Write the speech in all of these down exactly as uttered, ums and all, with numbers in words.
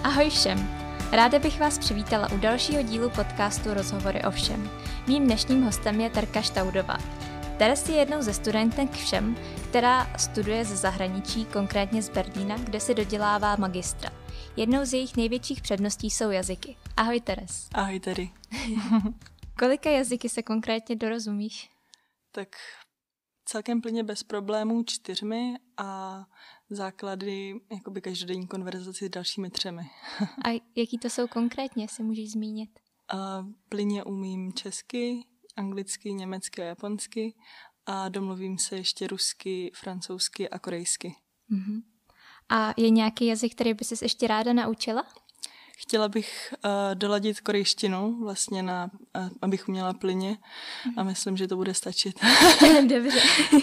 Ahoj všem! Ráda bych vás přivítala u dalšího dílu podcastu Rozhovory o všem. Mým dnešním hostem je Terka Štaudová. Teres je jednou ze studentek všem, která studuje ze zahraničí, konkrétně z Berlína, kde si dodělává magistra. Jednou z jejich největších předností jsou jazyky. Ahoj Teres. Ahoj Terry. Kolika jazyky se konkrétně dorozumíš? Tak celkem plně bez problémů čtyřmi a základy jakoby každodenní konverzaci s dalšími třemi. A jaký to jsou konkrétně, si můžeš zmínit? A plně umím česky, anglicky, německy a japonsky a domluvím se ještě rusky, francouzsky a korejsky. Uh-huh. A je nějaký jazyk, který by ses ještě ráda naučila? Chtěla bych uh, doladit korejštinu, vlastně na, uh, abych uměla plynně uh-huh. a myslím, že to bude stačit. Dobře.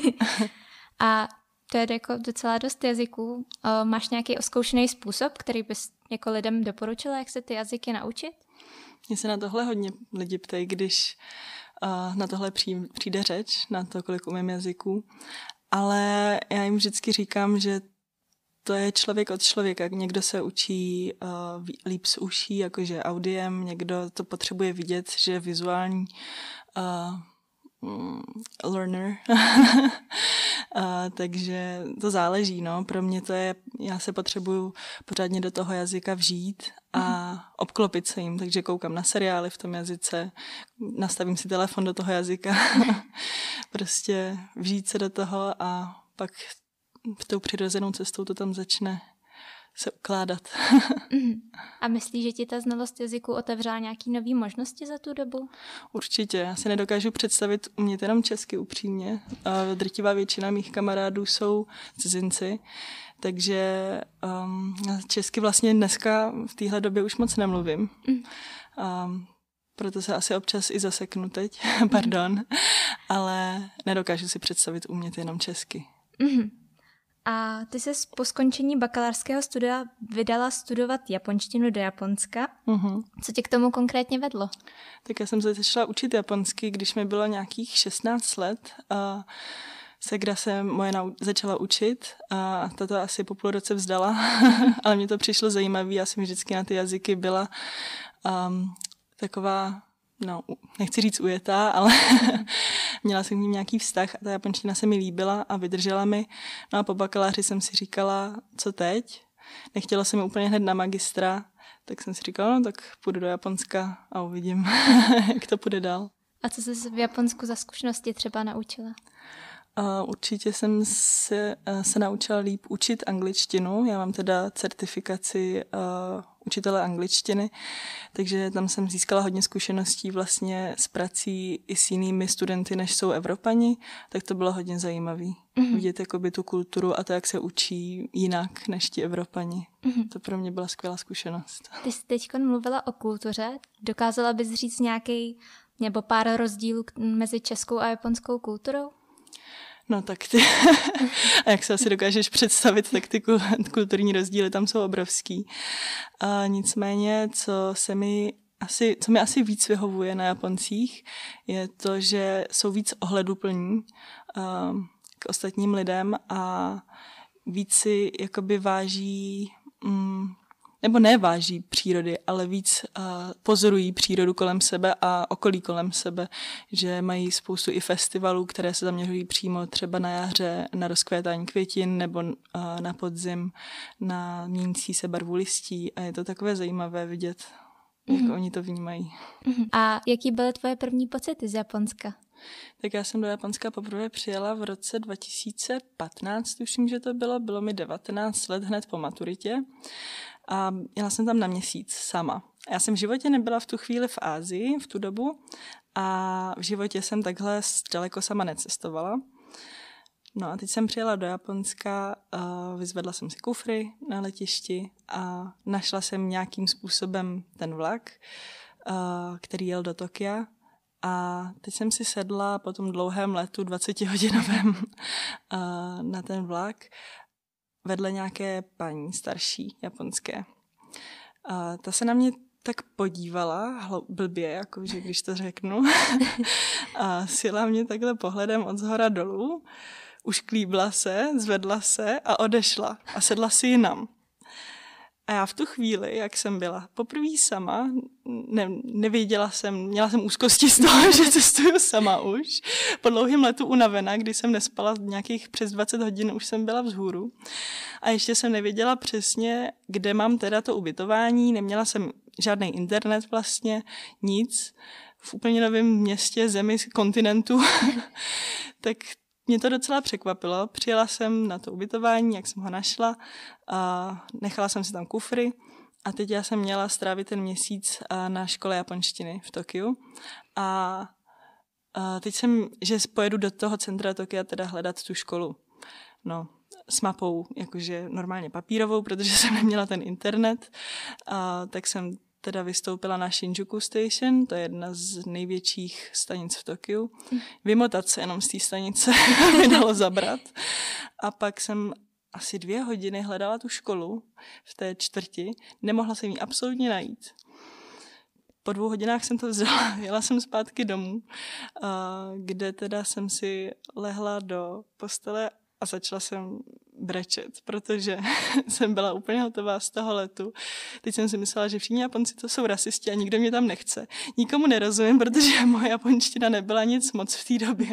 A to je jako docela dost jazyků. Uh, máš nějaký oskoušený způsob, který bys jako lidem doporučila, jak se ty jazyky naučit? Mně se na tohle hodně lidi ptají, když uh, na tohle přijde řeč, na to, kolik umím jazyků. Ale já jim vždycky říkám, že to je člověk od člověka. Někdo se učí uh, líp z uší, jakože audiem, někdo to potřebuje vidět, že je vizuální uh, mm, learner. uh, takže to záleží, no. Pro mě to je, já se potřebuju pořádně do toho jazyka vžít a obklopit se jim, takže koukám na seriály v tom jazyce, nastavím si telefon do toho jazyka, prostě vžít se do toho a pak tou přirozenou cestou to tam začne se ukládat. A myslíš, že ti ta znalost jazyku otevřela nějaký nový možnosti za tu dobu? Určitě. Já si nedokážu představit umět jenom česky upřímně. A drtivá většina mých kamarádů jsou cizinci, takže um, česky vlastně dneska v téhle době už moc nemluvím. Mm. Um, proto se asi občas i zaseknu teď, pardon, ale nedokážu si představit umět jenom česky. Mm. A ty ses po skončení bakalářského studia vydala studovat japonštinu do Japonska. Uh-huh. Co tě k tomu konkrétně vedlo? Tak já jsem se začala učit japonsky, když mi bylo nějakých šestnáct let. A segra se moje nau- začala učit a tato asi po půl roce vzdala, ale mě to přišlo zajímavé. Já jsem vždycky na ty jazyky byla um, taková, no, nechci říct ujetá, ale měla jsem k ním nějaký vztah a ta japonština se mi líbila a vydržela mi. No a po bakaláři jsem si říkala, co teď? Nechtěla jsem mi úplně hned na magistra, tak jsem si říkala, no tak půjdu do Japonska a uvidím, jak to půjde dál. A co jsi v Japonsku za zkušenosti třeba naučila? Uh, určitě jsem se, uh, se naučila líp učit angličtinu. Já mám teda certifikaci uh, učitele angličtiny, takže tam jsem získala hodně zkušeností vlastně s prací i s jinými studenty, než jsou Evropani, tak to bylo hodně zajímavý. Mm-hmm. Vidět jakoby tu kulturu a to, jak se učí jinak než ti Evropani. Mm-hmm. To pro mě byla skvělá zkušenost. Ty jsi teď mluvila o kultuře. Dokázala bys říct nějaký nebo pár rozdílů mezi českou a japonskou kulturou? No tak ty, a jak se asi dokážeš představit, tak ty kulturní rozdíly tam jsou obrovský. A nicméně, co se mi asi, co mi asi víc vyhovuje na Japoncích, je to, že jsou víc ohleduplní k ostatním lidem a víc si jakoby váží, mm, nebo neváží přírody, ale víc uh, pozorují přírodu kolem sebe a okolí kolem sebe, že mají spoustu i festivalů, které se zaměřují přímo třeba na jaře, na rozkvétání květin nebo uh, na podzim, na měnící se barvu listí a je to takové zajímavé vidět, mm-hmm. jak oni to vnímají. Mm-hmm. A jaký byly tvoje první pocity z Japonska? Tak já jsem do Japonska poprvé přijela v roce dva tisíce patnáct, tuším, že to bylo, bylo mi devatenáct let hned po maturitě. A jela jsem tam na měsíc sama. Já jsem v životě nebyla v tu chvíli v Asii, v tu dobu, a v životě jsem takhle daleko sama necestovala. No a teď jsem přijela do Japonska, vyzvedla jsem si kufry na letišti a našla jsem nějakým způsobem ten vlak, který jel do Tokia. A teď jsem si sedla po tom dlouhém letu dvacetihodinovém na ten vlak vedle nějaké paní starší japonské. A ta se na mě tak podívala, blbě, jakože když to řeknu, a sjela mě takhle pohledem od zhora dolů, ušklíbla se, zvedla se a odešla a sedla si jinam. A já v tu chvíli, jak jsem byla poprvé sama, ne, nevěděla jsem, měla jsem úzkosti z toho, že cestuju sama už. Po dlouhém letu unavená, kdy jsem nespala nějakých přes dvacet hodin, už jsem byla vzhůru. A ještě jsem nevěděla přesně, kde mám teda to ubytování, neměla jsem žádný internet vlastně, nic. V úplně novém městě, zemi, kontinentu. Tak mě to docela překvapilo. Přijela jsem na to ubytování, jak jsem ho našla, a nechala jsem si tam kufry a teď já jsem měla strávit ten měsíc na škole japonštiny v Tokiu. A, a teď jsem, že pojedu do toho centra Tokia teda hledat tu školu. No, s mapou, jakože normálně papírovou, protože jsem neměla ten internet, a tak jsem teda vystoupila na Shinjuku Station, to je jedna z největších stanic v Tokiu. Vymotat se jenom z té stanice mi dalo zabrat. A pak jsem asi dvě hodiny hledala tu školu v té čtvrti. Nemohla jsem ji absolutně najít. Po dvou hodinách jsem to vzala, jela jsem zpátky domů, kde teda jsem si lehla do postele a začala jsem brečet, protože jsem byla úplně hotová z toho letu. Teď jsem si myslela, že všichni Japonci to jsou rasisti a nikdo mě tam nechce. Nikomu nerozumím, protože moje japonština nebyla nic moc v té době.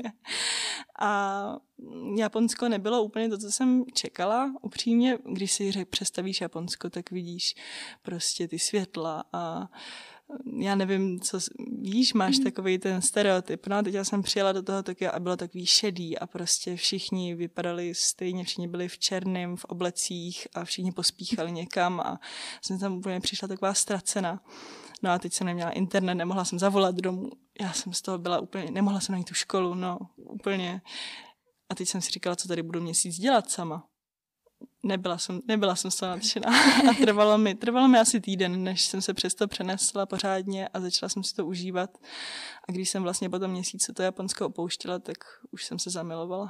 A Japonsko nebylo úplně to, co jsem čekala. Upřímně, když si řek, představíš Japonsko, tak vidíš prostě ty světla a já nevím, co víš, máš takový ten stereotyp. No a teď já jsem přijela do toho Tokia a bylo takový šedý a prostě všichni vypadali stejně, všichni byli v černém, v oblecích a všichni pospíchali někam a jsem tam úplně přišla taková ztracena. No a teď jsem neměla internet, nemohla jsem zavolat domů. Já jsem z toho byla úplně, nemohla jsem najít tu školu, no úplně. A teď jsem si říkala, co tady budu měsíc dělat sama. Nebyla jsem, nebyla jsem z toho nadšená a trvalo mi, trvalo mi asi týden, než jsem se přes to přenesla pořádně a začala jsem si to užívat. A když jsem vlastně po tom měsíci to Japonsko opouštěla, tak už jsem se zamilovala.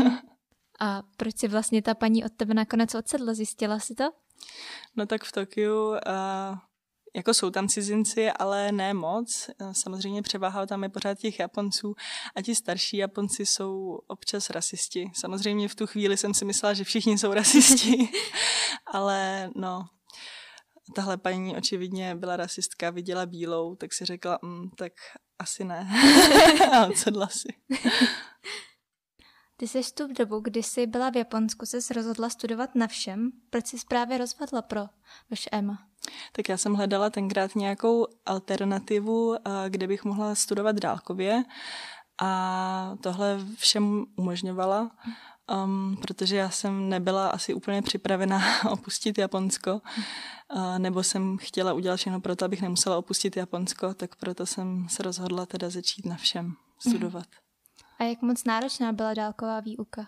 A proč si vlastně ta paní od tebe nakonec odsedla? Zjistila jsi to? No tak v Tokiu uh, jako jsou tam cizinci, ale ne moc. Samozřejmě převáha tam je pořád těch Japonců a ti starší Japonci jsou občas rasisti. Samozřejmě v tu chvíli jsem si myslela, že všichni jsou rasisti, ale no, tahle paní očividně byla rasistka, viděla bílou, tak si řekla, mm, tak asi ne. A odsedla si. Ty jsi v tu dobu, kdy jsi byla v Japonsku, ses rozhodla studovat na všem. Proč jsi právě rozhodla pro VŠM? Tak já jsem hledala tenkrát nějakou alternativu, kde bych mohla studovat dálkově a tohle všem umožňovala, um, protože já jsem nebyla asi úplně připravená opustit Japonsko, uh, nebo jsem chtěla udělat všechno pro to, abych nemusela opustit Japonsko, tak proto jsem se rozhodla teda začít na všem studovat. A jak moc náročná byla dálková výuka?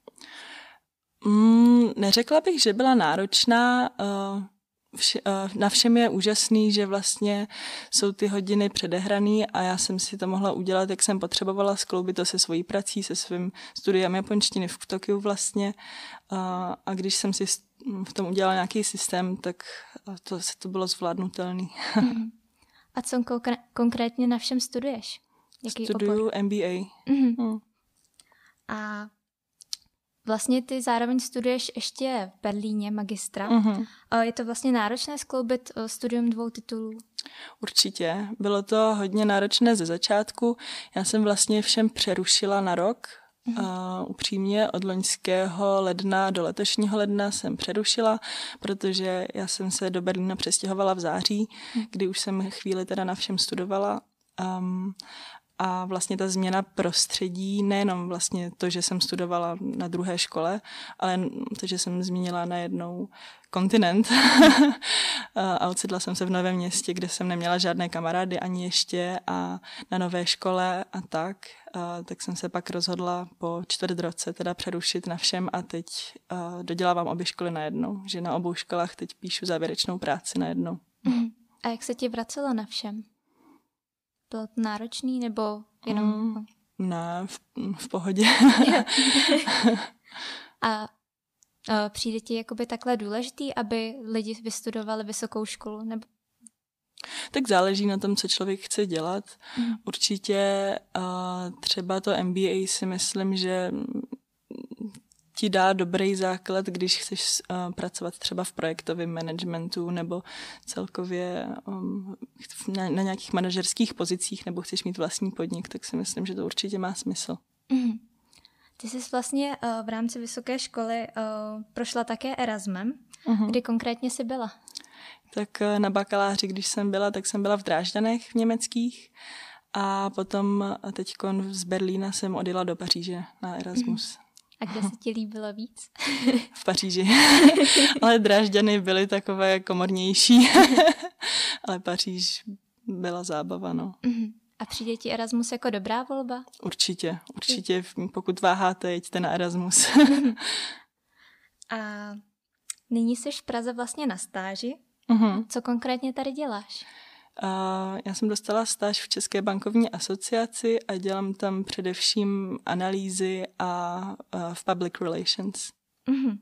Mm, neřekla bych, že byla náročná. Uh, vše, uh, na všem je úžasný, že vlastně jsou ty hodiny předehraný a já jsem si to mohla udělat, jak jsem potřebovala, skloubit to se svojí prací, se svým studiem japonštiny v Tokiu vlastně. Uh, a když jsem si v tom udělala nějaký systém, tak to, to bylo zvládnutelný. A co konkr- konkrétně na všem studuješ? Jaký Studuju obor? M B A. Mm-hmm. Hmm. A vlastně ty zároveň studuješ ještě v Berlíně magistra. Mm-hmm. Je to vlastně náročné skloubit studium dvou titulů? Určitě. Bylo to hodně náročné ze začátku. Já jsem vlastně všem přerušila na rok. Mm-hmm. Uh, upřímně od loňského ledna do letošního ledna jsem přerušila, protože já jsem se do Berlína přestěhovala v září, mm-hmm. kdy už jsem chvíli teda na všem studovala. Um, A vlastně ta změna prostředí, nejenom vlastně to, že jsem studovala na druhé škole, ale to, že jsem změnila najednou kontinent a ocitla jsem se v novém městě, kde jsem neměla žádné kamarády ani ještě a na nové škole a tak, a tak jsem se pak rozhodla po čtvrt roce teda přerušit na všem a teď a dodělávám obě školy najednou, že na obou školách teď píšu závěrečnou práci najednou. A jak se ti vracelo na všem? Bylo to náročný, nebo jenom... Mm, ne, v, v pohodě. a, a přijde ti jakoby takhle důležitý, aby lidi vystudovali vysokou školu? Nebo... Tak záleží na tom, co člověk chce dělat. Mm. Určitě uh, třeba to M B A si myslím, že ti dá dobrý základ, když chceš uh, pracovat třeba v projektovém managementu nebo celkově um, na, na nějakých manažerských pozicích nebo chceš mít vlastní podnik, tak si myslím, že to určitě má smysl. Mm. Ty jsi vlastně uh, v rámci vysoké školy uh, prošla také Erasmem. Uh-huh. Kdy konkrétně jsi byla? Tak uh, na bakaláři, když jsem byla, tak jsem byla v Drážďanech v německých a potom teďkon z Berlína jsem odjela do Paříže na Erasmus. Uh-huh. A kde se ti líbilo víc? V Paříži. Ale Drážďany byly takové komornější. Ale Paříž byla zábava, no. Uh-huh. A přijde ti Erasmus jako dobrá volba? Určitě, určitě. Pokud váháte, jeďte na Erasmus. A nyní jsi v Praze vlastně na stáži. Uh-huh. Co konkrétně tady děláš? Uh, já jsem dostala stáž v České bankovní asociaci a dělám tam především analýzy a uh, v public relations. Uh-huh.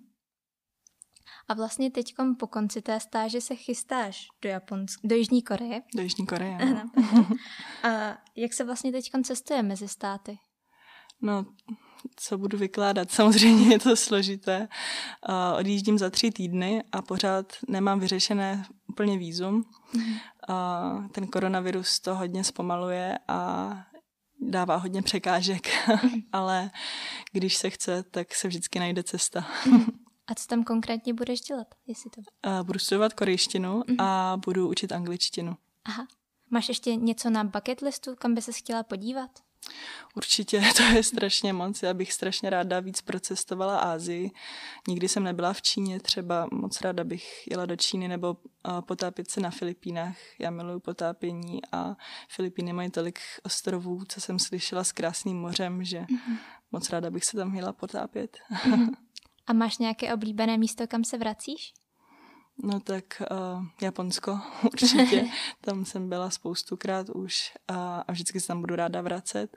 A vlastně teďkom po konci té stáže se chystáš do Japonska, do Jižní Koreje. Do Jižní Koreje, no. A jak se vlastně teďkom cestuje mezi státy? No, co budu vykládat? Samozřejmě je to složité. Uh, odjíždím za tři týdny a pořád nemám vyřešené úplně vízum. Mm. Uh, ten koronavirus to hodně zpomaluje a dává hodně překážek. Mm. Ale když se chce, tak se vždycky najde cesta. Mm. A co tam konkrétně budeš dělat? Jestli to... Uh, budu studovat korejštinu mm. a budu učit angličtinu. Aha. Máš ještě něco na bucket listu, kam by ses chtěla podívat? Určitě, to je strašně moc. Já bych strašně ráda víc procestovala Asii. Nikdy jsem nebyla v Číně, třeba moc ráda bych jela do Číny nebo uh, potápět se na Filipínách. Já miluju potápění a Filipíny mají tolik ostrovů, co jsem slyšela, s krásným mořem, že mm-hmm. moc ráda bych se tam jela potápět. Mm-hmm. A máš nějaké oblíbené místo, kam se vracíš? No tak uh, Japonsko určitě, tam jsem byla spoustukrát už a, a vždycky se tam budu ráda vracet.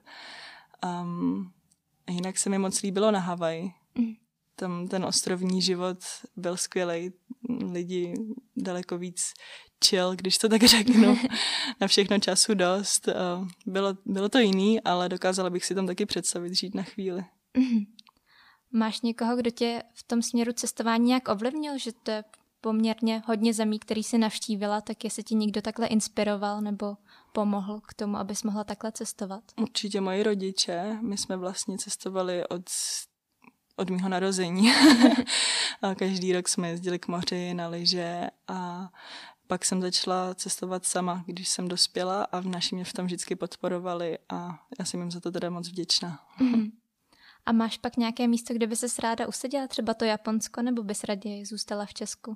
Um, jinak se mi moc líbilo na Havaji. Mm. Tam ten ostrovní život byl skvělej, lidi daleko víc chill, když to tak řeknu, na všechno času dost. Uh, bylo, bylo to jiný, ale dokázala bych si tam taky představit žít na chvíli. Mm. Máš někoho, kdo tě v tom směru cestování nějak ovlivnil, že to je poměrně hodně zemí, který jsi navštívila, tak jestli ti někdo takhle inspiroval nebo pomohl k tomu, abys mohla takhle cestovat? Určitě moji rodiče. My jsme vlastně cestovali od, od mýho narození. A každý rok jsme jezdili k moři na lyže a pak jsem začala cestovat sama, když jsem dospěla a v naši mě v tom vždycky podporovali a já jsem jim za to teda moc vděčná. Mm. A máš pak nějaké místo, kde by ses ráda usadila, třeba to Japonsko, nebo bys raději zůstala v Česku?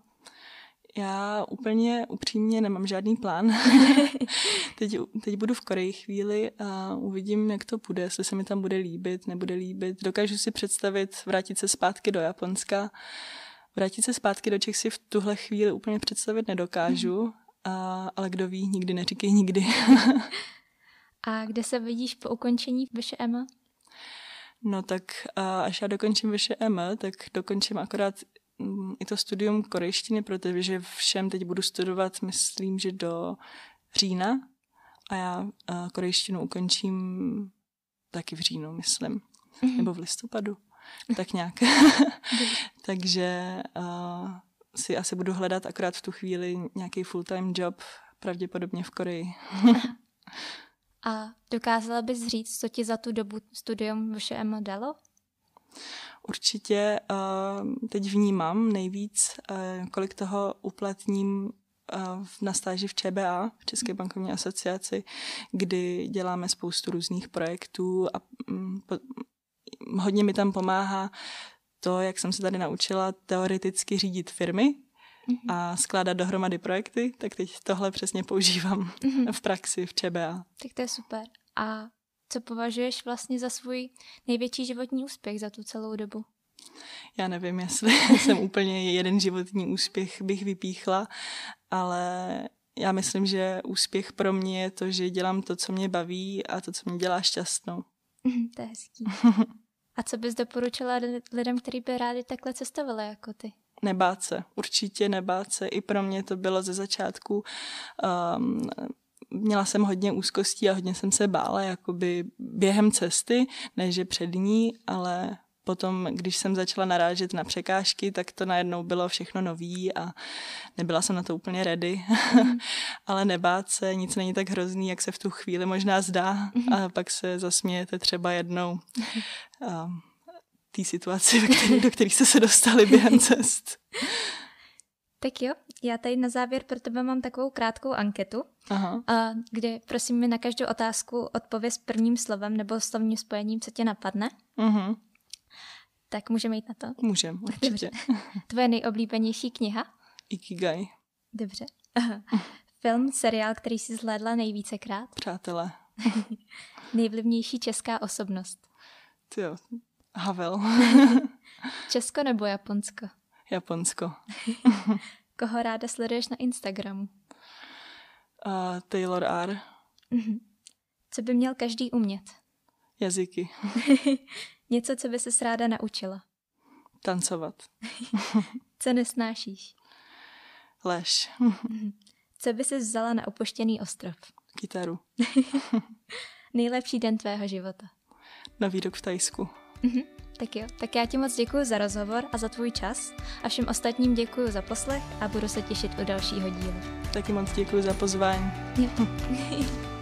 Já úplně upřímně nemám žádný plán. teď, teď budu v Koreji chvíli a uvidím, jak to bude, jestli se mi tam bude líbit, nebude líbit. Dokážu si představit vrátit se zpátky do Japonska. Vrátit se zpátky do Čech si v tuhle chvíli úplně představit nedokážu, a, ale kdo ví, nikdy neříkej nikdy. A kde se vidíš po ukončení V Š M? No tak až já dokončím V Š M, tak dokončím akorát i to studium korejštiny, protože všem teď budu studovat, myslím, že do října a já korejštinu ukončím taky v říjnu, myslím, mm-hmm. nebo v listopadu, tak nějak. Takže uh, si asi budu hledat akorát v tu chvíli nějaký full-time job, pravděpodobně v Koreji. A dokázala bys říct, co ti za tu dobu studium V Š M dalo? Určitě uh, teď vnímám nejvíc, uh, kolik toho uplatním uh, na stáži v Č B A, v České bankovní asociaci, kdy děláme spoustu různých projektů a um, po, hodně mi tam pomáhá to, jak jsem se tady naučila teoreticky řídit firmy mm-hmm. a skládat dohromady projekty, tak teď tohle přesně používám mm-hmm. v praxi v Č B A. Tak to je super. A co považuješ vlastně za svůj největší životní úspěch za tu celou dobu? Já nevím, jestli jsem úplně jeden životní úspěch bych vypíchla, ale já myslím, že úspěch pro mě je to, že dělám to, co mě baví a to, co mě dělá šťastnou. To je hezký. A co bys doporučila lidem, kteří by rádi takhle cestovali jako ty? Nebát se, určitě nebát se. I pro mě to bylo ze začátku. Um, měla jsem hodně úzkostí a hodně jsem se bála jakoby během cesty, ne že před ní, ale potom, když jsem začala narážet na překážky, tak to najednou bylo všechno nový a nebyla jsem na to úplně ready. Mm. Ale nebát se, nic není tak hrozný, jak se v tu chvíli možná zdá. Mm. A pak se zasmějete třeba jednou um, té situaci, který, do které jste se dostali během cest. Tak jo, já tady na závěr pro tebe mám takovou krátkou anketu, Aha. kde prosím mi na každou otázku odpověz prvním slovem nebo slovním spojením, co tě napadne. Uh-huh. Tak můžeme jít na to? Můžeme, určitě. Dobře. Tvoje nejoblíbenější kniha? Ikigai. Dobře. Film, seriál, který jsi zhlédla nejvícekrát? Přátelé. Nejvlivnější česká osobnost? Tyjo, Havel. Česko nebo Japonsko? Japonsko. Koho ráda sleduješ na Instagramu? Uh, Taylor R. Uh-huh. Co by měl každý umět? Jazyky. Něco, co by ses ráda naučila? Tancovat. Co nesnášíš? Lež. Uh-huh. Co by ses vzala na opuštěný ostrov? Kytaru. Nejlepší den tvého života? Nový rok v Thajsku. Uh-huh. Tak jo, tak já ti moc děkuji za rozhovor a za tvůj čas a všem ostatním děkuji za poslech a budu se těšit u dalšího dílu. Taky moc děkuji za pozvání. Jo.